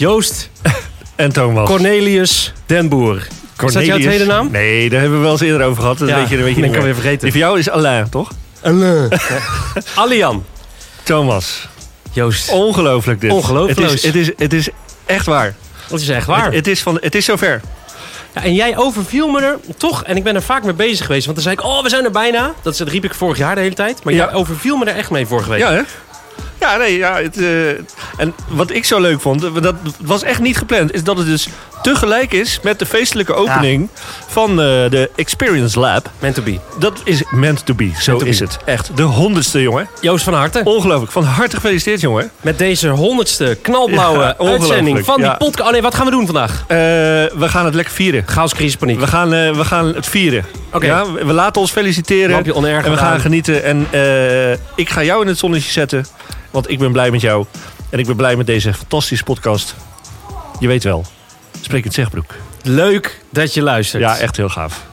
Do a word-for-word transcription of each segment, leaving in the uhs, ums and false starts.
Joost en Thomas. Cornelius Den Boer. Is dat jouw tweede naam? Nee, daar hebben we wel eens eerder over gehad. Dat ja, weet je, dat weet je ben niet ik meer. alweer vergeten. Die voor jou is Alain, toch? Alain. Alian. Thomas. Joost. Ongelooflijk dit. Ongelooflijk. Het is, het is, het is echt waar. Het is echt waar. Het, het, is, van, het is zover. Ja, en jij overviel me er toch, en ik ben er vaak mee bezig geweest. Want dan zei ik, oh, we zijn er bijna. Dat, dat riep ik vorig jaar de hele tijd. Maar ja. jij overviel me er echt mee vorige week. Ja, hè? Ja, nee, ja. Het, uh, en wat ik zo leuk vond, dat was echt niet gepland, is dat het dus tegelijk is met de feestelijke opening ja. van uh, de Experience Lab. Meant to be. Dat is meant to be, zo is het. Echt, de honderdste, jongen. Joost, van harte. Ongelooflijk, van harte gefeliciteerd, jongen. Met deze honderdste knalblauwe ja, uitzending van ja. die podcast. Oh nee, wat gaan we doen vandaag? Uh, we gaan het lekker vieren. Chaos, crisis, paniek. We gaan, uh, we gaan het vieren. Okay. Ja, we laten ons feliciteren. Lampje onerg en we gaan aan. genieten. En uh, ik ga jou in het zonnetje zetten. Want ik ben blij met jou. En ik ben blij met deze fantastische podcast. Je weet wel. Spreek het Zegbroek. Leuk dat je luistert. Ja, echt heel gaaf.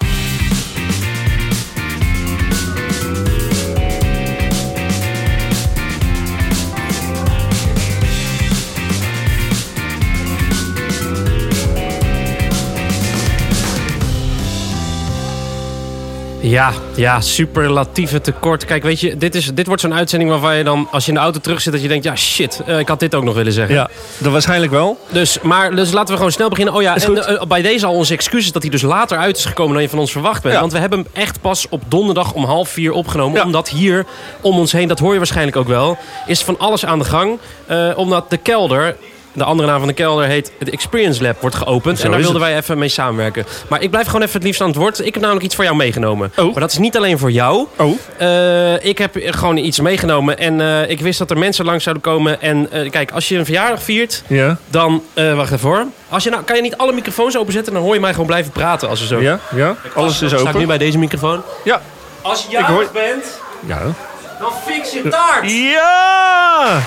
Ja, ja, superlatieve tekort. Kijk, weet je, dit, is, dit wordt zo'n uitzending waarvan je dan, als je in de auto terug zit, dat je denkt, ja shit, uh, ik had dit ook nog willen zeggen. Ja, dat waarschijnlijk wel. Dus, maar, dus laten we gewoon snel beginnen. Oh ja, en, uh, bij deze al onze excuses dat hij dus later uit is gekomen dan je van ons verwacht bent. Ja. Want we hebben hem echt pas op donderdag om half vier opgenomen. Ja. Omdat hier om ons heen, dat hoor je waarschijnlijk ook wel, is van alles aan de gang. Uh, omdat de kelder... De andere naam van de kelder heet het Experience Lab, wordt geopend. Zo en daar wilden het. wij even mee samenwerken. Maar ik blijf gewoon even het liefst aan het woord. Ik heb namelijk iets voor jou meegenomen. Oh. Maar dat is niet alleen voor jou. Oh. Uh, ik heb gewoon iets meegenomen. En uh, ik wist dat er mensen langs zouden komen. En uh, kijk, als je een verjaardag viert, ja. dan... Uh, wacht even hoor. Als je nou, kan je niet alle microfoons openzetten? Dan hoor je mij gewoon blijven praten. Als er zo... Ja, ja. Kijk, alles is open. Sta ik nu bij deze microfoon? Ja. Als je jarig hoor... bent, ja. dan fix je taart. Ja!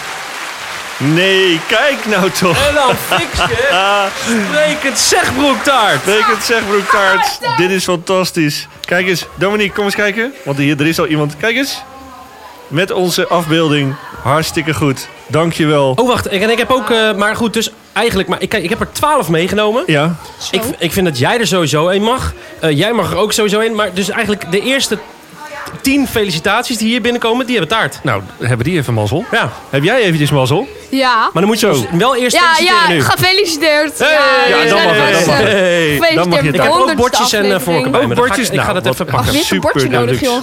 Nee, kijk nou toch. En dan fix je Sprekend Zegbroektaart. Sprekend Zegbroektaart. Dit is fantastisch. Kijk eens, Dominique, kom eens kijken. Want hier, er is al iemand. Kijk eens. Met onze afbeelding. Hartstikke goed. Dankjewel. Oh, wacht. En ik heb ook... Uh, maar goed, dus eigenlijk... Maar ik, kijk, ik heb er twaalf meegenomen. Ja. Ik, ik vind dat jij er sowieso één mag. Uh, jij mag er ook sowieso één. Maar dus eigenlijk de eerste... tien felicitaties die hier binnenkomen, die hebben taart. Nou, hebben die even mazzel. Ja. Heb jij eventjes mazzel? Ja. Maar dan moet je dus wel eerst ja, feliciteren ja, nu. Gefeliciteerd. Hey, ja, ja, dan mag het. Dan mag het. Hey. Dan mag je ik heb ook bordjes en uh, vorken bij me. Bordjes, ik, ik ga nou, dat even pakken. Ach, een bordje nodig, joh.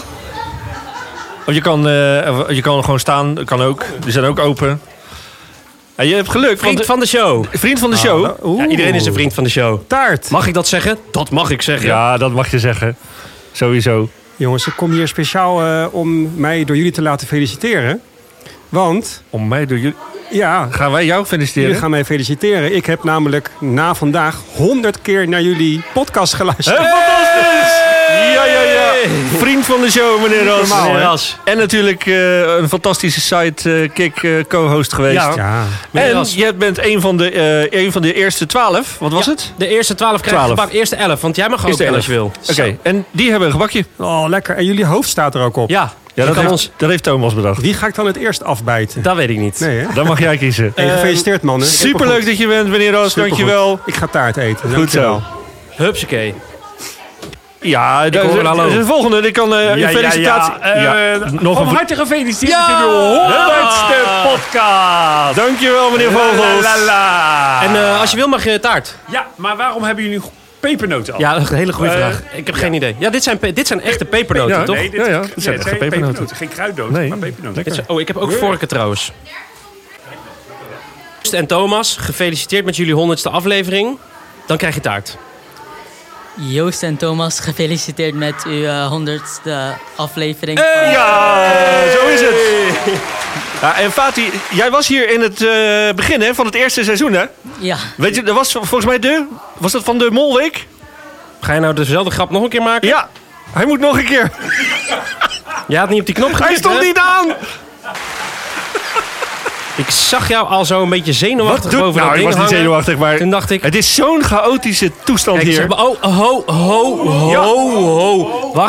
Of je kan, uh, je kan gewoon staan, kan ook. Die zijn ook open. Ja, je hebt geluk. Vriend van de show. Vriend van de show. Ah, ja, iedereen is een vriend van de show. Taart. Mag ik dat zeggen? Dat mag ik zeggen. Ja, dat mag je zeggen. Sowieso. Jongens, ik kom hier speciaal uh, om mij door jullie te laten feliciteren. Want... Om mij door jullie... Ja. Gaan wij jou feliciteren? Jullie gaan mij feliciteren. Ik heb namelijk na vandaag honderd keer naar jullie podcast geluisterd. Hey, fantastisch! Ja, ja, ja. Vriend van de show, meneer Ras. Normaal, meneer Ras. En natuurlijk uh, een fantastische sidekick uh, co-host geweest. Ja. ja. En jij bent een van de, uh, een van de eerste twaalf. Wat was ja, het? De eerste twaalf krijg je gebak. Eerste elf, want jij mag ook elf als je wil. Oké, okay. En die hebben een gebakje. Oh, lekker. En jullie hoofd staat er ook op. Ja. Ja, dat, heeft, ons... dat heeft Thomas bedacht. Wie ga ik dan het eerst afbijten? Dat weet ik niet. Nee, hè? Dan mag jij kiezen. Hey, gefeliciteerd, mannen. Superleuk dat je bent, meneer Ras. Dankjewel. Ik ga taart eten. Goed zo. Hupsakee. Ja, de, hoor, de, de, de volgende. Ik kan uh, ja, felicitatie. Ja, ja. Uh, ja. Nog van harte gefeliciteerd ja. met de honderdste podcast. Dankjewel, meneer Vogels. La, la, la. En uh, als je wil mag je taart. Ja, maar waarom hebben jullie pepernoten al? Ja, een hele goede uh, vraag. Ik heb ja. geen idee. Ja, dit zijn, dit zijn echte pepernoten, ja, toch? Nee, dit, ja, ja. Dit zijn nee, echte pepernoten. pepernoten. Geen kruiddood, nee. maar pepernoten. Is, oh, ik heb ook yeah. vorken trouwens. En Thomas, gefeliciteerd met jullie honderdste aflevering. Dan krijg je taart. Joost en Thomas, gefeliciteerd met uw honderdste uh, aflevering. Hey, ja, zo is het. Ja, en Fatih, jij was hier in het uh, begin hè, van het eerste seizoen, hè? Ja. Weet je, dat was volgens mij de... Was dat van de Molweek? Ga je nou dezelfde grap nog een keer maken? Ja, hij moet nog een keer. Je had niet op die knop gedrukt, Hij stond hè? niet aan! Ik zag jou al zo een beetje zenuwachtig Wat boven nou, dat ding ik was niet hangen. zenuwachtig, maar toen dacht ik... Het is zo'n chaotische toestand Kijk, hier. Zeg maar, oh, ho, ho, ho, ja. ho. Wacht.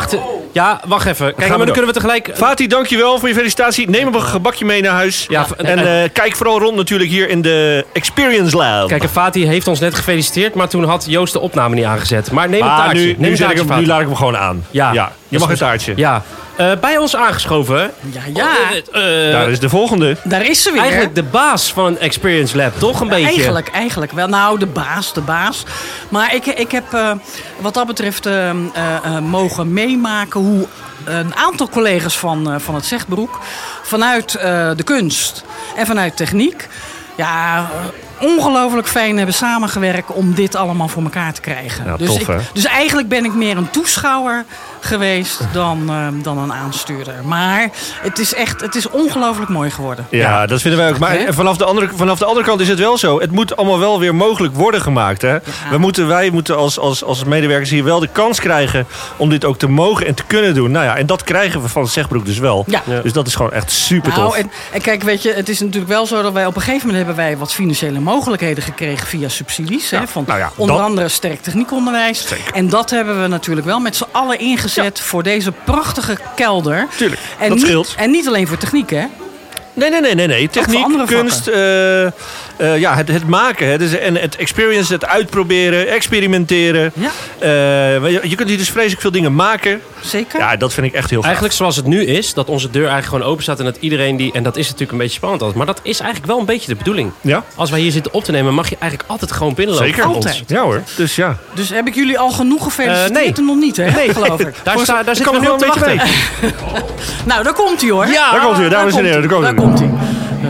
Ja, wacht even. Kijk, maar dan kunnen we tegelijk... Fatih, dankjewel voor je felicitatie. Neem een gebakje mee naar huis. Ja, en uh, kijk vooral rond natuurlijk hier in de Experience Lab. Kijk, Fatih heeft ons net gefeliciteerd, maar toen had Joost de opname niet aangezet. Maar neem een ah, taartje. Nu, neem nu, een taartje ik hem, nu laat ik hem gewoon aan. Ja. ja je mag een taartje. Ja. Uh, bij ons aangeschoven. Ja, ja. Uh, uh, Daar is de volgende. Daar is ze weer. Eigenlijk de baas van een Experience Lab, toch een beetje? Eigenlijk, eigenlijk wel. Nou, de baas, de baas. Maar ik, ik heb uh, wat dat betreft uh, uh, uh, mogen meemaken hoe een aantal collega's van, uh, van het Zegbroek vanuit uh, de kunst en vanuit techniek, ja, ongelooflijk fijn hebben samengewerkt om dit allemaal voor elkaar te krijgen. Ja, dus, tof, ik, hè? dus eigenlijk ben ik meer een toeschouwer geweest dan, uh, dan een aanstuurder. Maar het is echt, het is ongelooflijk mooi geworden. Ja, ja. dat vinden wij ook. Maar He? vanaf de, andere, vanaf de andere kant is het wel zo. Het moet allemaal wel weer mogelijk worden gemaakt. Hè? Ja. We moeten, wij moeten als, als, als medewerkers hier wel de kans krijgen om dit ook te mogen en te kunnen doen. Nou ja, en dat krijgen we van het Zegbroek dus wel. Ja. Ja. Dus dat is gewoon echt super tof. Nou, en, en kijk, weet je, het is natuurlijk wel zo dat wij op een gegeven moment hebben wij wat financiële mogelijkheden gekregen via subsidies. Ja. Hè, van nou ja, onder dat... andere sterk techniekonderwijs. Zeker. En dat hebben we natuurlijk wel met z'n allen ingezet ja. voor deze prachtige kelder. Tuurlijk, en dat niet, scheelt. En niet alleen voor techniek, hè? Nee, nee, nee, nee. nee. Techniek, kunst, uh, uh, ja, het, het maken. Hè. Dus, en het experience, het uitproberen, experimenteren. Ja. Uh, je, je kunt hier dus vreselijk veel dingen maken. Zeker. Ja, dat vind ik echt heel gaaf. Eigenlijk zoals het nu is, dat onze deur eigenlijk gewoon open staat en dat iedereen die... En dat is natuurlijk een beetje spannend altijd, maar dat is eigenlijk wel een beetje de bedoeling. Ja. Als wij hier zitten op te nemen, mag je eigenlijk altijd gewoon binnenlopen. Zeker. Altijd. Ja hoor. Dus ja. Dus heb ik jullie al genoeg gefeliciteerd? Uh, nee. Nog niet, hè? Nee, geloof ik. Daar, sta, daar zitten we nu op te wachten. Nou, daar komt hij hoor. Ja, daar komt hij, dames en heren. Daar komt hij.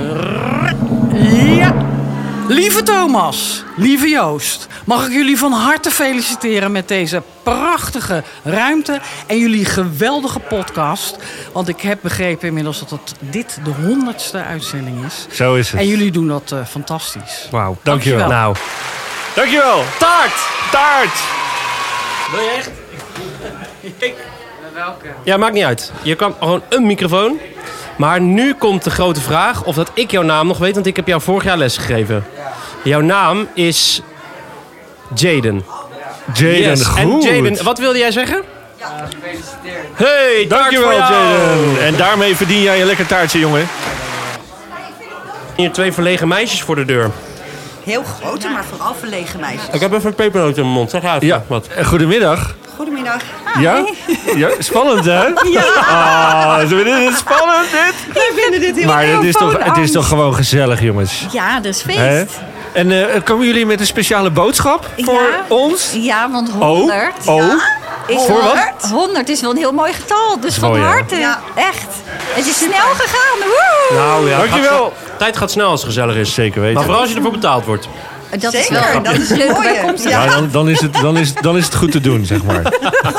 Ja. Lieve Thomas, lieve Joost, mag ik jullie van harte feliciteren met deze prachtige ruimte en jullie geweldige podcast. Want ik heb begrepen inmiddels dat het dit de honderdste uitzending is. Zo is het. En jullie doen dat uh, fantastisch. Wauw, dankjewel. dankjewel. Nou, dankjewel. Taart! Taart! Wil je echt? Welke? Ja, maakt niet uit. Je kan gewoon een microfoon. Maar nu komt de grote vraag of dat ik jouw naam nog weet, want ik heb jou vorig jaar les gegeven. Jouw naam is Jaden. Jaden, yes. goed. En Jaden, wat wilde jij zeggen? Ja, gefeliciteerd. Hey, dankjewel Jaden. En daarmee verdien jij een lekker taartje, jongen. Hier twee verlegen meisjes voor de deur. Heel grote, maar vooral verlegen meisjes. Ik heb even een pepernoot in mijn mond. Zeg uit. Ja, wat. Goedemiddag. Goedemiddag. Hi. Ja? Ja? Spannend, hè? Ja. Oh, ze vinden het spannend, dit? Wij vinden dit heel Maar het is, toch, het is angst. toch gewoon gezellig, jongens? Ja, dat is feest. Hè? En uh, komen jullie met een speciale boodschap voor ja. ons? Ja, want honderd... Oh, oh. Ja, is voor wel, wat? honderd is wel een heel mooi getal. Dus van mooi, harte. Ja. Echt. Het is snel gegaan. Woe! Nou ja, dankjewel. Gaat, tijd gaat snel als het gezellig is. Zeker weten. Maar vooral als je ervoor betaald wordt. Dat Zeker, is wel dat is het mooie. Ja, dan, dan, is het, dan, is, dan is het goed te doen, zeg maar.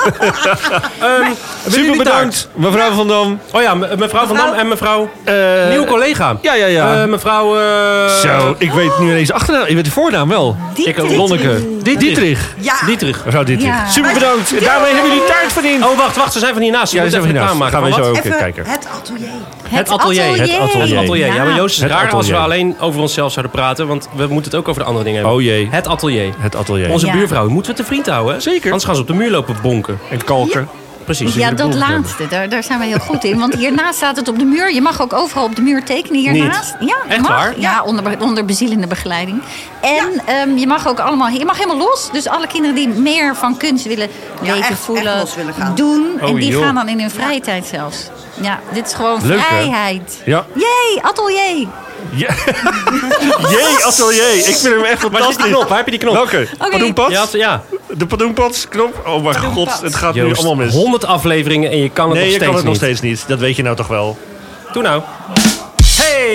um, Super bedankt, mevrouw Van Dam. Oh ja, me, mevrouw Van Dam en mevrouw... Uh, nieuwe collega. Ja, ja, ja. Uh, mevrouw... Uh, Zo, ik weet nu ineens achternaam. Ik weet de voornaam wel. Dietrich. Ik Lonneke. Dietrich. Ja. Dietrich. Mevrouw Dietrich. Ja. Super bedankt. En daarmee hebben jullie taart verdiend. Oh, wacht, wacht. Ze zijn van hiernaast. Ja, ze zijn van hiernaast. Gaan we zo ook Even kijken. het atelier. Het atelier. Het atelier. Het atelier. Ja, maar Joost is Het raar als atelier. we alleen over onszelf zouden praten. Want we moeten het ook over de andere dingen hebben. Oh jee. Het atelier. Het atelier. Onze Ja. buurvrouw. Moeten we te vriend houden? Zeker. Anders gaan ze op de muur lopen bonken. En kalken. Precies. Ja, dat laatste, daar, daar zijn we heel goed in. Want hiernaast staat het op de muur. Je mag ook overal op de muur tekenen hiernaast. Ja, Echt mag. waar? Ja, onder, onder bezielende begeleiding. En ja. um, je mag ook allemaal, je mag helemaal los. Dus alle kinderen die meer van kunst willen Ja, weten, echt- voelen, echt los willen gaan. doen. Oh, en die joh. gaan dan in hun vrije tijd zelfs. Ja, dit is gewoon Leuk, hè? vrijheid. Ja. Jee, atelier. Ja. Jee, atelier. Ik vind hem echt Waar is die fantastisch. knop? Waar heb je die knop? Welke? Oké. Padoenpad? Ja, ja. De Padoenpads knop? Oh mijn god, het gaat nu Joost, allemaal mis. honderd afleveringen en je kan het Nee, nog je steeds kan het nog niet. steeds niet. Dat weet je nou toch wel. Doe nou. Hey!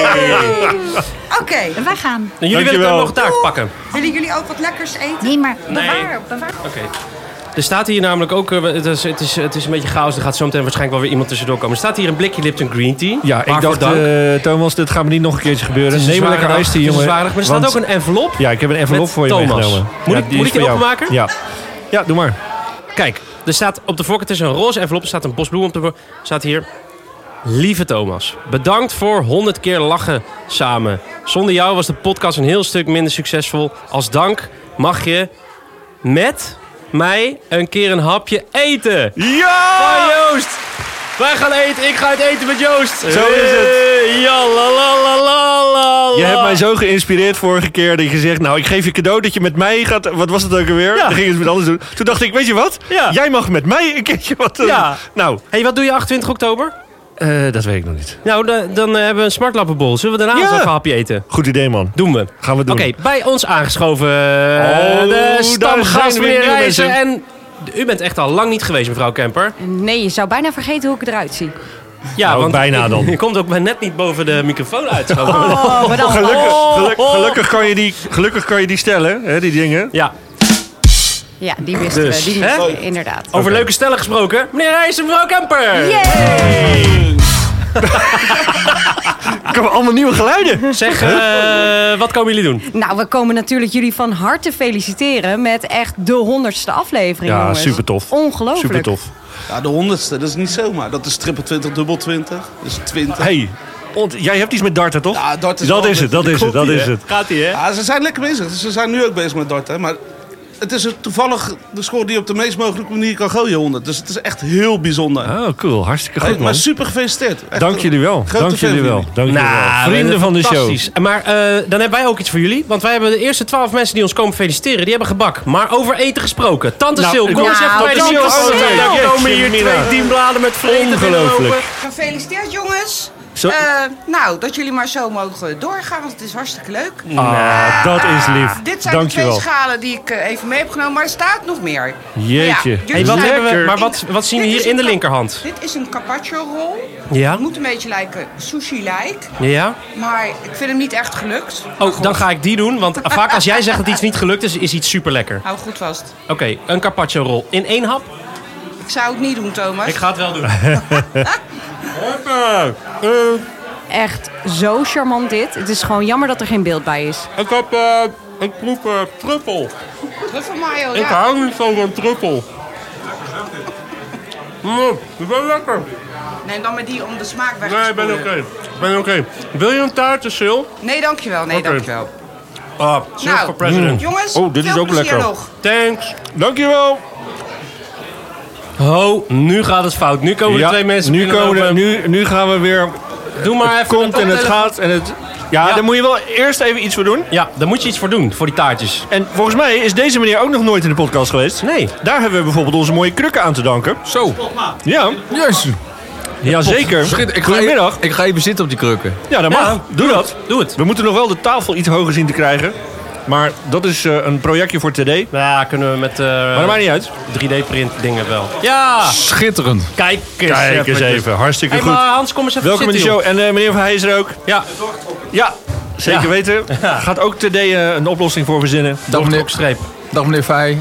Oké, En wij gaan. En jullie willen Dankjewel. ook nog een taart pakken. willen jullie ook wat lekkers eten? Nee, maar Nee. bewaar, bewaar. Oké. Er staat hier namelijk ook, uh, het, is, het, is, het is een beetje chaos, er gaat zo meteen waarschijnlijk wel weer iemand tussendoor komen. Er staat hier een blikje Lipton Green Tea. Ja, ik Waarvoor dacht, dank. uh, Thomas, dit gaat me niet nog een keertje gebeuren. Het is een Neem een zware lekker dag, ijs, het is een jongen. zware dag. Maar er staat Want- ook een envelop. Ja, ik heb een envelop met voor je Thomas. meegenomen. Moet Ja, ik- die moet is ik die voor jou. openmaken? Ja. Ja, doe maar. Kijk, er staat op de voorkant, het is een roze envelop, er staat een bos bloemen op de voor- staat hier. Lieve Thomas, bedankt voor honderd keer lachen samen. Zonder jou was de podcast een heel stuk minder succesvol. Als dank mag je met mij een keer een hapje eten. Ja! Van Joost. Wij gaan eten. Ik ga het eten met Joost. Zo is het. Ja, la, la, la, la, la. Je hebt mij zo geïnspireerd vorige keer dat je zegt... nou, ik geef je cadeau dat je met mij gaat... Wat was het ook alweer? Ja. Dan ging je het met anders doen. Toen dacht ik, weet je wat? Ja. Jij mag met mij een keertje wat... Uh, Ja. Nou, Hey, wat doe je achtentwintig oktober? uh, dat weet ik nog niet. Nou, da- dan uh, hebben we een smartlappenbol. Zullen we daarna Ja. eens even een hapje eten? Goed idee, man. Doen we. Gaan we doen. Oké, bij ons aangeschoven uh, Oh, de daar stamgast, zijn weer meneer nieuwe Rijssen. mensen. En u bent echt al lang niet geweest, mevrouw Kemper. Nee, je zou bijna vergeten hoe ik eruit zie. Ja, Nou, bijna dan. Je komt ook maar net niet boven de microfoon uit. Oh, maar dan... Gelukkig, Oh, geluk- oh. gelukkig, kan je die, gelukkig kan je die stellen, hè, die dingen. Ja, Ja, die wisten Dus, we. Die hè? wisten we, inderdaad. over Oké. leuke stellen gesproken. Meneer Rijssen, mevrouw Kemper. Yay! Er komen allemaal nieuwe geluiden. Zeg, uh, wat komen jullie doen? Nou, we komen natuurlijk jullie van harte feliciteren met echt de honderdste aflevering, Ja, jongens. super tof. Ongelooflijk. Super tof. Ja, de honderdste, dat is niet zomaar. Dat is triple twintig, dubbel twintig. Dat is twintig. Hey, ont- jij hebt iets met darten, toch? Ja, dart is dat wel is een het, dat beetje is het, dat kopie, is hè? het. Gaat-ie, hè? Ja, ze zijn lekker bezig. Ze zijn nu ook bezig met darten. Maar het is toevallig de score die je op de meest mogelijke manier kan gooien, honderd. Dus het is echt heel bijzonder. Oh, cool. Hartstikke Hey, goed, man. maar super gefeliciteerd. Echt Dank een jullie wel. grote Dank fan jullie van wel. Dank jullie wel. Nou, Vrienden van de show. fantastisch. Maar uh, dan hebben wij ook iets voor jullie. Want wij hebben de eerste twaalf mensen die ons komen feliciteren. Die hebben gebak. Maar over eten gesproken. Tante Nou, Sil, ik kom wil- eens even Nou, bij de Tante microfoon. Sil. Dan komen hier Mina. twee dienbladen met vreten Ongelooflijk. binnenlopen. Gefeliciteerd jongens. Zo- Eh, nou, dat jullie maar zo mogen doorgaan, want het is hartstikke leuk. Ah, dat is lief. Dit zijn Dank de je twee wel. schalen die ik eh, even mee heb genomen, maar er staat nog meer. Jeetje. Ja, Hey, jullie wat zijn- hebben we, maar Ik- wat, wat zien we dit hier is in de een ka- linkerhand? Dit is een carpaccio-rol. Ja? Het moet een beetje lijken sushi-like, Ja? maar ik vind hem niet echt gelukt. Oh, dan ga ik die doen. Want vaak als jij zegt dat iets niet gelukt is, is iets super lekker. Hou goed vast. Oké, een carpaccio rol. In één hap? Ik zou het niet doen, Thomas. Ik ga het wel doen. Echt zo charmant dit. Het is gewoon jammer dat er geen beeld bij is. Ik heb, uh, ik proef uh, truffel. Truffel mayo, Ik ja. hou niet zo van truffel. Mm, dat is wel lekker. Neem dan maar die om de smaak weg te Nee, ik ben oké. spoelen. Ik ben oké. Wil je een taartje, Sil? Nee, dankjewel. Nee, Oké. dankjewel. Ah, Sil Nou, for president. Jongens, Oh, dit is veel ook plezier lekker. nog. Thanks. Dankjewel. Oh, nu gaat het fout. Nu komen er twee mensen nu, komen er, binnenlopen. nu, nu gaan we weer... Doe maar Het even komt een en het koptelefoon. gaat en het... Ja, Ja. daar moet je wel eerst even iets voor doen. Ja, daar moet je iets voor doen, voor die taartjes. En volgens mij is deze meneer ook nog nooit in de podcast geweest. Nee. Daar hebben we bijvoorbeeld onze mooie krukken aan te danken. Zo. Ja, Jezus. ja zeker. Schitterend. Ik ga Goedemiddag. even- Ik ga even zitten op die krukken. Ja, dat mag. Ja, Doe dat. Doe het. We moeten nog wel de tafel iets hoger zien te krijgen. Maar dat is eh, een projectje voor today. Ja, kunnen we met uh, Maar dat maakt niet uit. drie D-print dingen wel. Ja! Schitterend. Kijk eens Kijk eens eventjes. even. Hartstikke Hey, goed. maar Hans, kom eens even Welkom in de zitten, show. En eh, meneer Van Heij is er ook. joh. Ja, Ja, zeker Ja. weten. Gaat ook today eh, een oplossing voor verzinnen. Dag meneer, streep. dag meneer Vij.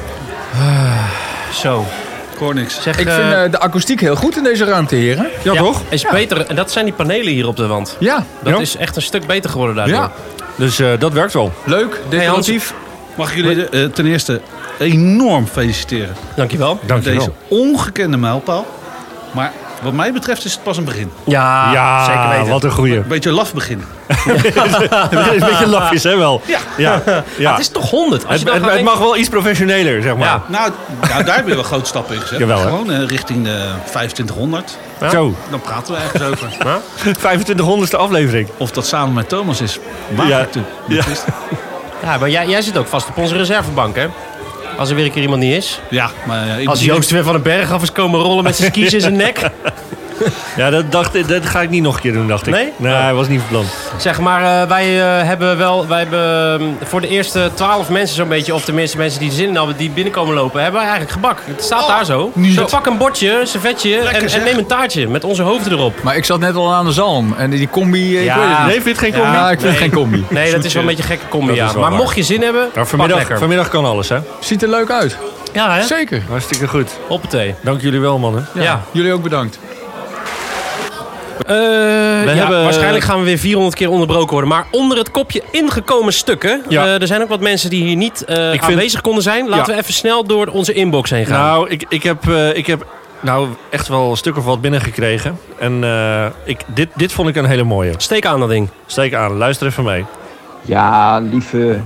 Zo. Ik hoor niks. Zeg, Ik eh, vind eh, de akoestiek heel goed in deze ruimte, heren. Ja, ja, toch? is beter. En dat zijn die panelen hier op de wand. Ja. Dat Ja. is echt een stuk beter geworden daardoor. Ja. Dus eh, dat werkt wel. Leuk. Decoratief. Mag ik jullie eh, ten eerste enorm feliciteren. Dankjewel. Met deze Dankjewel. ongekende mijlpaal. Maar wat mij betreft is het pas een begin. Ja, Ja, zeker weten. wat een goeie. Een beetje laf begin. Het is een beetje lafjes, hè wel? Ja. Ja. ja. Het is toch honderd? Als Het, je dan het, gaat het mag wel iets professioneler, zeg maar. Ja. Nou, nou, daar hebben we wel grote stappen in gezet. Jawel, hè? Gewoon eh, richting de vijfentwintighonderd. Zo, Dan praten we ergens over. vijfentwintighonderdste aflevering. Of dat samen met Thomas is. Waar Ja. ik toe. Ja. Ja, maar jij, jij zit ook vast op onze reservebank, hè? Als er weer een keer iemand niet is. Ja, maar eh, iemand Als die- Joost weer van den Berg af is komen rollen met zijn skis in zijn nek. Ja, dat, dacht, ik- dat ga ik niet nog een keer doen, dacht ik. Nee? Nee, hij was niet van plan. Zeg maar, eh, wij eh, hebben wel, wij hebben eh, voor de eerste twaalf mensen zo'n beetje, of tenminste mensen die er zin in hadden, die binnenkomen lopen, hebben wij eigenlijk gebak. Het staat daar zo. Zo pak een bordje, een servetje en, en zeg. neem een taartje met onze hoofden erop. Maar ik zat net al aan de zalm. En die combi, eh, ik Ja. weet het niet. Nee, vind je het geen Ja, combi? Ja, ik vind het geen combi. Nee, dat is wel een beetje een gekke combi, Dat ja. is wel Maar waar. mocht je zin hebben, Nou, pak vanmiddag, lekker. vanmiddag kan alles, hè? Ziet er leuk uit. Ja, hè? Zeker. Hartstikke goed. Hoppatee. Dank jullie wel, mannen. Ja. Ja. Jullie ook bedankt. Eh, ja, hebben- waarschijnlijk gaan we weer vierhonderd keer onderbroken worden. Maar onder het kopje ingekomen stukken. Ja. eh, er zijn ook wat mensen die hier niet eh, Ik vind- aanwezig konden zijn. Laten Ja. we even snel door onze inbox heen gaan. Nou, ik, ik, heb, eh, ik heb nou echt wel een stuk of wat binnengekregen. En eh, ik, dit, dit vond ik een hele mooie. Steek aan dat ding. Steek aan, luister even mee. Ja, lieve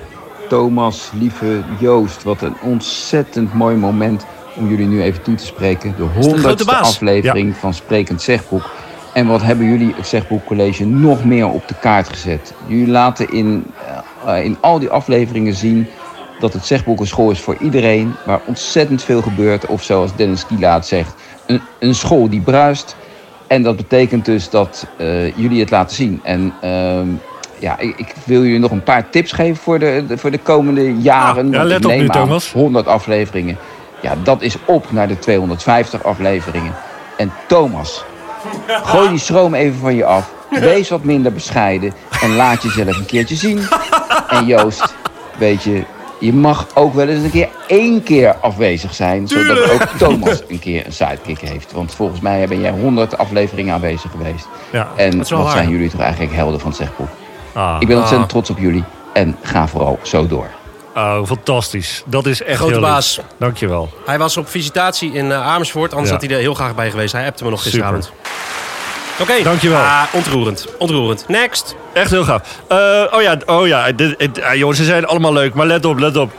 Thomas, lieve Joost. Wat een ontzettend mooi moment om jullie nu even toe te spreken. De honderdste aflevering ja. van Sprekend Zegboek. En wat hebben jullie het Zegboekcollege nog meer op de kaart gezet? Jullie laten in, uh, in al die afleveringen zien dat het Zegboek een school is voor iedereen. Waar ontzettend veel gebeurt. Of zoals Dennis Kielaat zegt, een, een school die bruist. En dat betekent dus dat uh, jullie het laten zien. En uh, ja, ik, ik wil jullie nog een paar tips geven voor de, de, voor de komende jaren. Ah, ja, let op nu, Thomas. honderd afleveringen. Ja, dat is op naar de tweehonderdvijftig afleveringen. En Thomas, gooi die schroom even van je af. Wees wat minder bescheiden. En laat jezelf een keertje zien. En Joost, weet je, je mag ook wel eens een keer één keer afwezig zijn. Zodat ook Thomas een keer een sidekick heeft. Want volgens mij ben jij honderd afleveringen aanwezig geweest. Ja, en wat waar. zijn jullie toch eigenlijk helden van het Zegboek. Ah, ik ben ontzettend ah. trots op jullie. En ga vooral zo door. Oh, fantastisch. Dat is echt Grote heel baas. leuk. Dankjewel. Hij was op visitatie in uh, Amersfoort. Anders Ja. had hij er heel graag bij geweest. Hij appte me nog gisteravond. Oké. Okay. Dankjewel. Ah, ontroerend. Ontroerend. Next. Echt heel gaaf. Uh, oh ja, oh ja. Dit, dit, uh, jongens, ze zijn allemaal leuk. Maar let op, let op.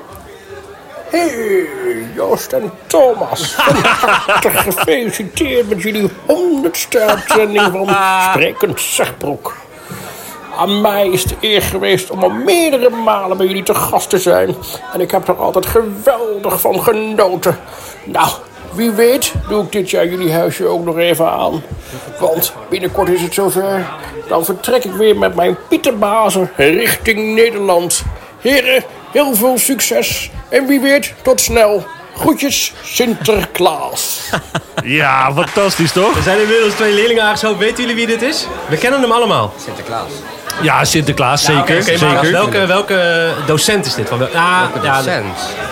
Hey, Joost en Thomas. Hartelijk gefeliciteerd met jullie honderdste uitzending van Sprekend Zegboek. Aan mij is de eer geweest om al meerdere malen bij jullie te gast te zijn. En ik heb er altijd geweldig van genoten. Nou, wie weet doe ik dit jaar jullie huisje ook nog even aan. Want binnenkort is het zover. Dan vertrek ik weer met mijn Pieterbazen richting Nederland. Heren, heel veel succes. En wie weet, tot snel. Groetjes, Sinterklaas. Ja, fantastisch toch? Er zijn inmiddels twee leerlingen aangeschoven. Weten jullie wie dit is? We kennen hem allemaal. Sinterklaas. Ja, Sinterklaas, zeker. Ja, okay, okay, zeker. Welke, welke docent is dit? Van, ah, welke ja, docent?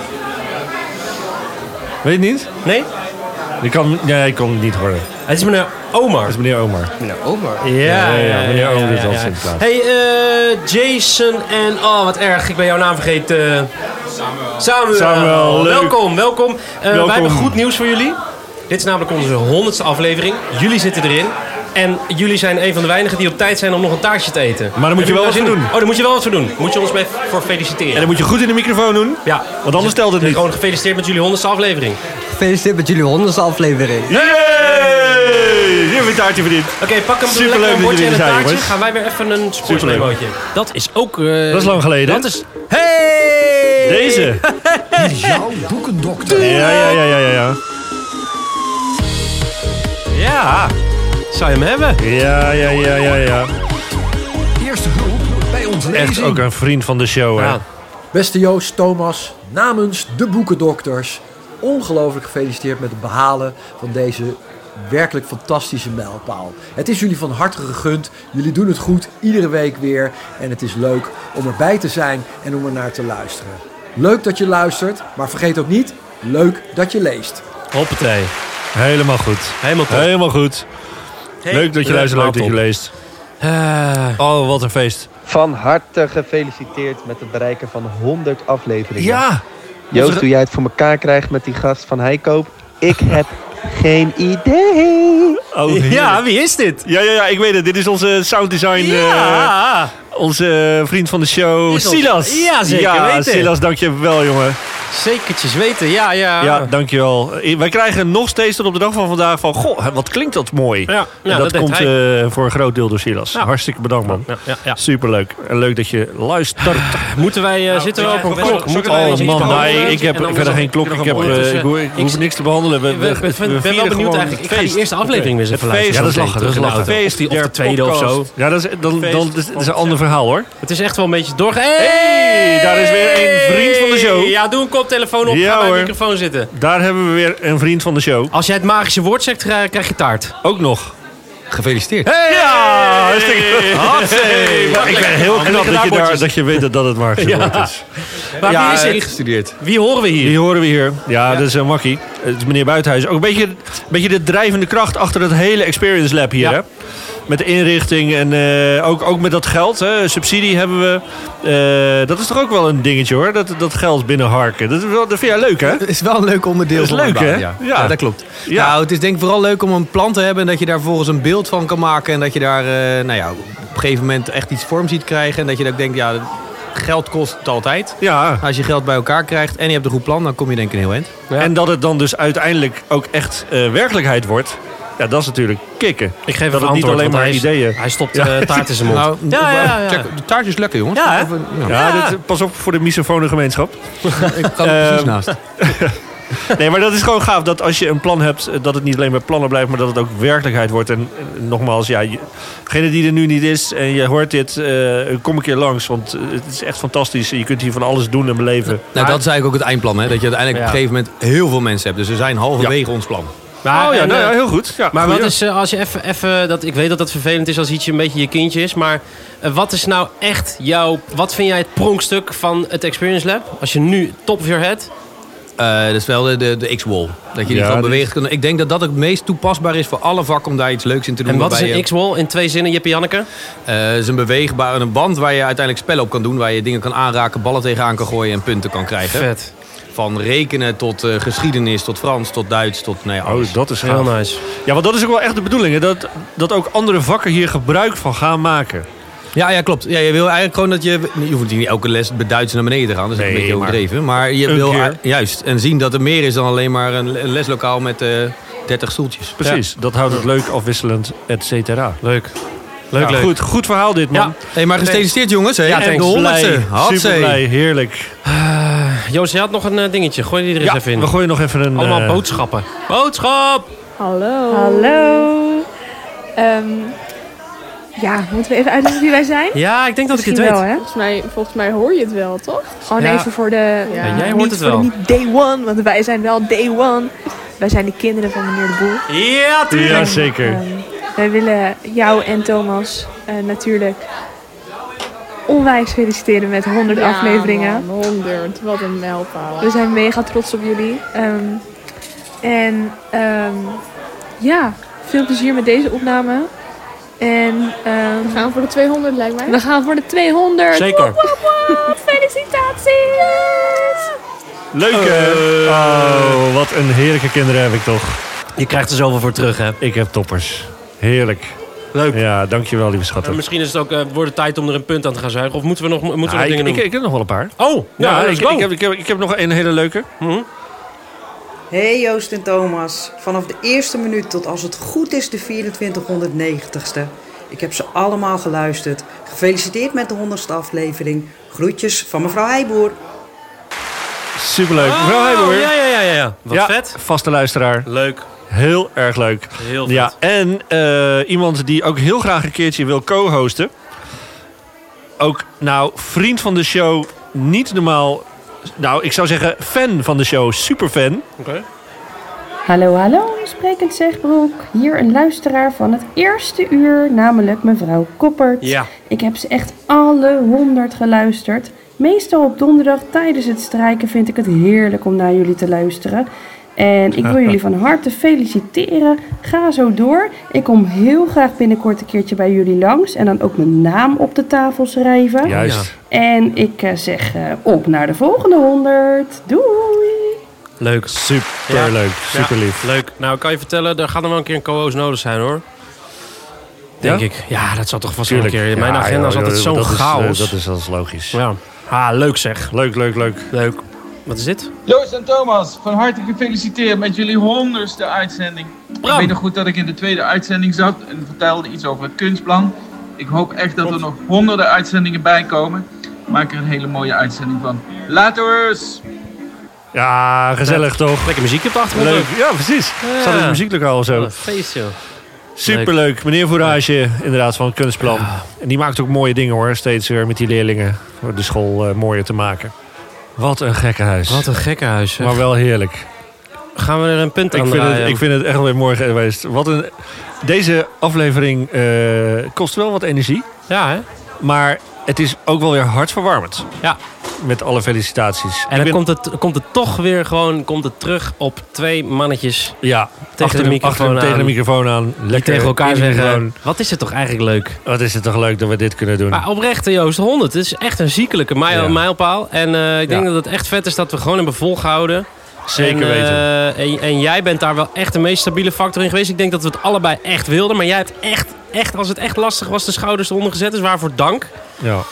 Weet je niet? Nee? Ik kan, nee, ik kon het niet horen. Het is meneer Omar. Het is meneer Omar. Meneer Omar? Ja, ja, ja, meneer ja, Omar is ja, al ja. Sinterklaas. Hey, uh, Jason en... Oh, wat erg. Ik ben jouw naam vergeten. Samuel. Samuel, leuk. Welkom, welkom. Uh, welkom. Wij hebben goed nieuws voor jullie. Dit is namelijk onze honderdste aflevering. Jullie zitten erin. En jullie zijn een van de weinigen die op tijd zijn om nog een taartje te eten. Maar daar moet je wel wat voor doen. Oh, daar moet je wel wat voor doen. Moet je ons mee voor feliciteren. En dan moet je goed in de microfoon doen. Ja. Want anders telt het niet. Gewoon gefeliciteerd met jullie honderdste aflevering. Gefeliciteerd met jullie honderdste aflevering. Yay! Je hebt een taartje verdiend. Oké, okay, pak hem Superleuk lekker een bordje en een zijn, taartje. jongens. Gaan wij weer even een sportsmemootje. Dat is ook... Uh, dat is lang geleden. Dat is... Hey! Deze. Jouw boekendokter. Ja, ja, ja, ja, ja. Ja. Zou je hem hebben? Ja, ja, ja, ja, ja. Eerste hulp bij ons lezing. Echt ook een vriend van de show, hè. Ja. Beste Joost, Thomas, namens de Boekendokters, ongelooflijk gefeliciteerd met het behalen van deze werkelijk fantastische mijlpaal. Het is jullie van harte gegund. Jullie doen het goed, iedere week weer. En het is leuk om erbij te zijn en om er naar te luisteren. Leuk dat je luistert, maar vergeet ook niet, leuk dat je leest. Hoppatee. Helemaal goed. Helemaal top. Helemaal goed. Hey, leuk dat je luistert, leuk dat je leest. Uh, oh, wat een feest. Van harte gefeliciteerd met het bereiken van honderd afleveringen. Ja! Joost, hoe jij het voor elkaar krijgt met die gast van Heikoop. Ik heb geen idee. Oh, ja, wie is dit? Ja, ja, ja, ik weet het. Dit is onze sounddesign. Ja. Uh, onze vriend van de show, Silas. Ja, zeker ja, weten. Silas, dank je wel, jongen. Zekertjes weten, ja, ja. Ja, dankjewel. Wij krijgen nog steeds tot op de dag van vandaag van... Goh, wat klinkt dat mooi. Ja, ja, en dat, dat komt uh, voor een groot deel door Silas. Ja. Hartstikke bedankt, man. Ja, ja, ja. Superleuk. En leuk dat je luistert. Moeten wij, uh, nou, zitten we op een klok? Moeten wij oh man, nee, ik heb verder geen klok. Ik, heb, uh, ik, hoef, ik hoef niks te behandelen. We, we, we, we ben wel benieuwd eigenlijk. Ik ga die eerste aflevering weer eens even luisteren. Ja, dat is lachen. Dat is lachen. Feest, of de tweede of zo. Ja, dat is, dan, dan, dat is een ander verhaal, hoor. Het is echt wel een beetje doorgaan. Hey, daar is weer een vriend van de show. Ja, doe een koptelefoon op. Ja, ga bij hoor. de microfoon zitten. Daar hebben we weer een vriend van de show. Als jij het magische woord zegt, krijg je taart. Ook nog. Gefeliciteerd. Hey! Ja, hartstikke hey. Ik ben heel knap dat je, daar, dat je weet dat het magische woord ja. is. Maar ja, wie is er gestudeerd? Wie horen we hier? Wie horen we hier? Ja, ja. dat is een uh, makkie. Het is meneer Buitenhuis. Ook een beetje, een beetje de drijvende kracht achter het hele Experience Lab hier, ja. hè? Met de inrichting en uh, ook, ook met dat geld. Hè. Subsidie hebben we. Uh, dat is toch ook wel een dingetje, hoor. Dat, dat geld binnenharken. Dat, dat vind jij leuk, hè? Het is wel een leuk onderdeel. Dat is van leuk, baan, hè? Ja. Ja. Ja, dat klopt. Ja. Nou, het is denk ik vooral leuk om een plan te hebben. En dat je daar vervolgens een beeld van kan maken. En dat je daar uh, nou ja, op een gegeven moment echt iets vorm ziet krijgen. En dat je dan denkt, ja... geld kost het altijd. Ja. Als je geld bij elkaar krijgt en je hebt een goed plan, dan kom je denk ik een heel eind. Ja. En dat het dan dus uiteindelijk ook echt uh, werkelijkheid wordt. Ja, dat is natuurlijk kicken. Ik geef dat het niet alleen maar hij ideeën. Hij stopt ja. uh, taart in zijn mond. Nou, ja, ja, ja, ja. Check, de taart is lekker, jongens. Ja, Of, ja. ja dit, pas op voor de misofone gemeenschap. Ik ga er precies naast. Nee, maar dat is gewoon gaaf. Dat als je een plan hebt, dat het niet alleen bij plannen blijft, maar dat het ook werkelijkheid wordt. En, en nogmaals, ja, degene die er nu niet is en je hoort dit, uh, kom een keer langs. Want het is echt fantastisch. Je kunt hier van alles doen en beleven. Nou, maar, dat is eigenlijk ook het eindplan. Hè? Dat je uiteindelijk ja. op een gegeven moment heel veel mensen hebt. Dus we zijn halverwege ja. ons plan. Maar, oh ja, en, nou ja, heel goed. Ja, maar goeie. wat is, uh, als je even, even dat ik weet dat dat vervelend is als iets een beetje je kindje is, maar uh, wat is nou echt jouw, wat vind jij het pronkstuk van het Experience Lab? Als je nu top of your head? Uh, dat is wel de, de, de X-wall. Dat je die ja, gewoon beweegt. Is... Ik denk dat dat het meest toepasbaar is voor alle vakken om daar iets leuks in te doen. En wat is een je... X-wall in twee zinnen, Jippe Janneke? Uh, het is een beweegbare een band waar je uiteindelijk spellen op kan doen. Waar je dingen kan aanraken, ballen tegenaan kan gooien en punten kan krijgen. Vet. Van rekenen tot uh, geschiedenis, tot Frans, tot Duits, tot nee, alles. Oh, dat is heel gaaf. nice. Ja, want dat is ook wel echt de bedoeling. Hè? Dat, dat ook andere vakken hier gebruik van gaan maken. Ja, ja, klopt. Ja, je wil eigenlijk gewoon dat je... Je hoeft niet elke les bij Duits naar beneden te gaan. Dat is nee, een beetje overdreven. Maar je wil keer. juist. En zien dat er meer is dan alleen maar een leslokaal met uh, dertig stoeltjes. Precies. Ja. Dat houdt het leuk, afwisselend, et cetera. Leuk. Leuk, ja, leuk. Goed, goed verhaal dit, man. Ja. Hey, maar gefeliciteerd, jongens. Hey. Ja, en de honderdste. Super blij, heerlijk. Uh, Joost, je had nog een uh, dingetje. Gooi die er eens ja, even in. we gooien nog even een... Allemaal uh... boodschappen. Boodschap! Hallo. Hallo. Um, ja, moeten we even uitleggen wie wij zijn? Ja, ik denk dat Misschien ik het weet. Wel, hè? Volgens, mij, volgens mij hoor je het wel, toch? Gewoon ja. even voor de... Ja, ja, jij hoort niet het voor wel. De, niet day one, want wij zijn wel day one. Wij zijn de kinderen van meneer De Boer. Ja, tuurlijk. Ja, zeker. Um, wij willen jou en Thomas uh, natuurlijk onwijs feliciteren met honderd ja, afleveringen. Man, honderd, wat een mijlpaal. We zijn mega trots op jullie. Um, en um, ja, veel plezier met deze opname. En um, we gaan voor de tweehonderd, lijkt mij. We gaan voor de tweehonderd. Zeker. Woep, woep, woep. Felicitaties! Leuk, hè? Uh, oh, wat een heerlijke kinderen heb ik toch. Je krijgt er zoveel voor terug, hè? Ik heb toppers. Heerlijk. Leuk. Ja, dankjewel, lieve schatten. Uh, misschien is het ook uh, wordt het tijd om er een punt aan te gaan zuigen. Of moeten we nog, moeten we ah, nog ik, dingen ik, doen? Ik heb nog wel een paar. Oh, ja, ja ik, ik, heb, ik, heb, ik heb nog een hele leuke. Mm-hmm. Hey Joost en Thomas. Vanaf de eerste minuut tot als het goed is de vierentwintighonderdnegentigste. Ik heb ze allemaal geluisterd. Gefeliciteerd met de honderdste aflevering. Groetjes van mevrouw Heijboer. Superleuk. Oh, mevrouw Heijboer. Ja, ja, ja, ja, ja. Wat ja, vet. Vaste luisteraar. Leuk. Heel erg leuk. Heel vet. Ja, en uh, iemand die ook heel graag een keertje wil co-hosten. Ook, nou, vriend van de show. Niet normaal. Nou, ik zou zeggen fan van de show. Superfan. Oké. Okay. Hallo, hallo, sprekend Zegbroek. Hier een luisteraar van het eerste uur, namelijk mevrouw Koppert. Ja. Ik heb ze echt alle honderd geluisterd. Meestal op donderdag tijdens het strijken vind ik het heerlijk om naar jullie te luisteren. En ik wil jullie van harte feliciteren. Ga zo door. Ik kom heel graag binnenkort een keertje bij jullie langs. En dan ook mijn naam op de tafel schrijven. Juist. En ik zeg uh, op naar de volgende honderd. Doei! Leuk. Super ja. leuk. Super ja. lief. Leuk. Nou, ik kan je vertellen, er gaat er wel een keer een co-host nodig zijn, hoor. Denk ja? ik. Ja, dat zal toch vast wel een keer. Mijn ja, agenda is altijd ja, zo'n chaos. Is, uh, dat is als logisch. Ja. Ah, leuk zeg. Leuk, leuk, leuk. Leuk. Wat is dit? Joost en Thomas, van harte gefeliciteerd met jullie honderdste uitzending. Bram. Ik weet nog goed dat ik in de tweede uitzending zat en vertelde iets over het kunstplan. Ik hoop echt dat er nog honderden uitzendingen bij komen. Maak er een hele mooie uitzending van. Laters! Ja, gezellig ja. toch? Lekker muziek op de achtergrond. Leuk. Ja, precies. Ja. Zat in het muzieklokaal of zo. Oh, een feestje. Superleuk. Meneer Fourage, inderdaad, van het kunstplan. Ja. En die maakt ook mooie dingen hoor, steeds weer met die leerlingen. Voor de school uh, mooier te maken. Wat een gekkenhuis. Wat een gekkenhuis. Zeg. Maar wel heerlijk. Gaan we er een punt aan ik vind draaien? Het, ik vind het echt weer mooi geweest. Wat een, deze aflevering uh, kost wel wat energie. Ja, hè? Maar het is ook wel weer hartverwarmend. Ja. Met alle felicitaties. En dan ben... komt, het, komt het toch weer gewoon komt het terug op twee mannetjes. Ja, tegen de microfoon aan. Tegen de microfoon aan. Lekker tegen elkaar zeggen, wat is het toch eigenlijk leuk? Wat is het toch leuk dat we dit kunnen doen. Maar oprecht, Joost, honderd. Het is echt een ziekelijke mijl, ja. mijlpaal. En uh, ik denk ja. dat het echt vet is dat we gewoon hebben volgehouden. Zeker en, weten. Uh, en, en jij bent daar wel echt de meest stabiele factor in geweest. Ik denk dat we het allebei echt wilden. Maar jij hebt echt, echt als het echt lastig was, de schouders eronder gezet. Dus waarvoor dank. Ja.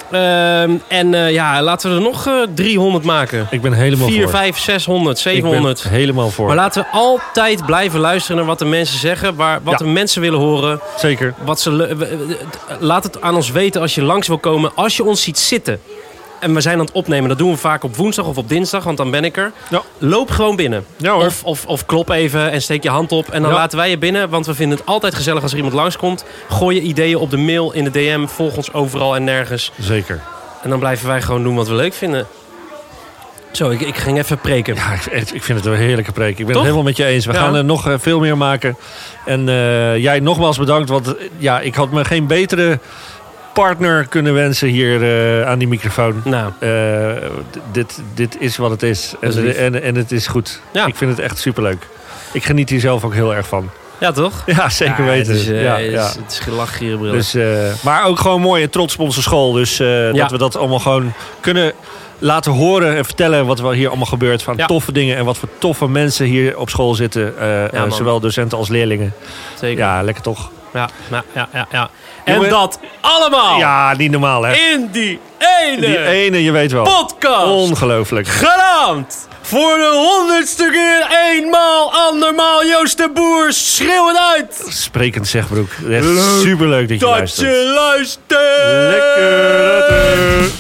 Uh, en uh, ja, laten we er nog uh, driehonderd maken. Ik ben helemaal vier, voor. vijf, zeshonderd, zevenhonderd. Ik ben helemaal voor. Maar laten we altijd blijven luisteren naar wat de mensen zeggen. Waar, wat Ja. de mensen willen horen. Zeker. Wat ze, le- laat het aan ons weten als je langs wil komen. Als je ons ziet zitten. En we zijn aan het opnemen. Dat doen we vaak op woensdag of op dinsdag. Want dan ben ik er. Ja. Loop gewoon binnen. Ja, hoor. Of, of, of klop even en steek je hand op. En dan Ja. laten wij je binnen. Want we vinden het altijd gezellig als er iemand langskomt. Gooi je ideeën op de mail, in de D M. Volg ons overal en nergens. Zeker. En dan blijven wij gewoon doen wat we leuk vinden. Zo, ik, ik ging even preken. Ja, ik, ik vind het een heerlijke preek. Ik ben Toch? het helemaal met je eens. We Ja. gaan er nog uh, veel meer maken. En uh, jij nogmaals bedankt. Want uh, ja, ik had me geen betere partner kunnen wensen hier uh, aan die microfoon. Nou. Uh, d- dit, dit is wat het is. En, Dat is lief. en, en het is goed. Ja. Ik vind het echt superleuk. Ik geniet hier zelf ook heel erg van. Ja, toch? Ja, zeker Ja, weten. Het is, uh, ja, het is, ja. het is gelach, gierenbril. Dus, uh, maar ook gewoon mooi en trots op onze school. Dus uh, Ja. dat we dat allemaal gewoon kunnen laten horen en vertellen wat er hier allemaal gebeurt. Van Ja. toffe dingen en wat voor toffe mensen hier op school zitten. Uh, uh, man. zowel docenten als leerlingen. Zeker. Ja, lekker toch? Ja, ja, ja, ja. ja. En Jongen. dat allemaal Ja, niet normaal hè. in die ene, Die ene, je weet wel. podcast. Ongelooflijk. Genaamd voor de honderdste keer eenmaal, andermaal Joost de Boer. Schreeuw het uit. Sprekend Zegbroek. Echt Leuk superleuk dat je dat luistert. je luistert. Lekker.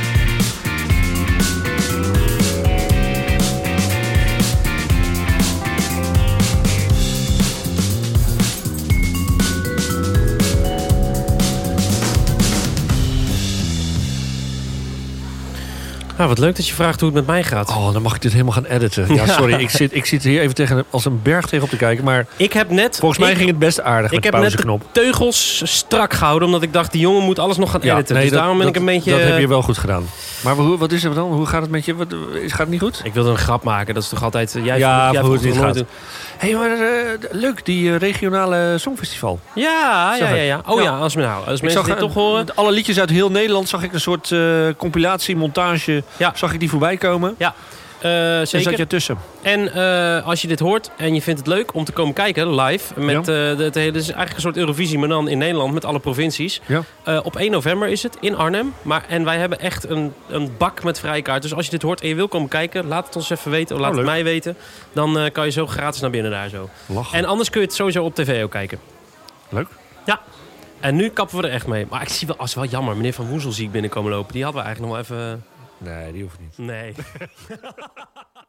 Nou, wat leuk dat je vraagt hoe het met mij gaat. Oh, dan mag ik dit helemaal gaan editen. Ja, sorry. Ik zit, ik zit hier even tegen, als een berg tegenop te kijken. Maar ik heb net, volgens mij ik, ging het best aardig Ik met de heb net de pauzeknop. teugels strak gehouden, omdat ik dacht, die jongen moet alles nog gaan Ja, editen. nee, dus dat, daarom ben dat, ik een beetje... dat heb je wel goed gedaan. Maar hoe, wat is er dan? Hoe gaat het met je? Wat, is, gaat het niet goed? Ik wilde een grap maken. Dat is toch altijd... Jij ja, jij hoe het vroeg niet nooit gaat. Hé, hey, maar uh, leuk, die uh, regionale songfestival. Ja, ja, Zag ja, ik. ja. Oh ja, Ja. als, nou, als Ik mensen zag, dit uh, toch horen... met alle liedjes uit heel Nederland zag ik een soort uh, compilatie, montage. Ja. Zag ik die voorbij komen. Ja, uh, En zeker. zat je ertussen. En uh, als je dit hoort en je vindt het leuk om te komen kijken live... Met, Ja. uh, de, het hele, dus eigenlijk een soort Eurovisie, maar dan in Nederland met alle provincies. Ja. Uh, op één november is het in Arnhem. Maar, en wij hebben echt een, een bak met vrijkaart. Dus als je dit hoort en je wil komen kijken, laat het ons even weten. Of laat Oh, het leuk. mij weten. Dan uh, kan je zo gratis naar binnen daar zo. Lachen. En anders kun je het sowieso op tv ook kijken. Leuk. Ja. En nu kappen we er echt mee. Maar ik zie wel, als wel jammer, meneer Van Woezel zie ik binnenkomen lopen. Die hadden we eigenlijk nog wel even... Nee, die hoeft niet. Nee.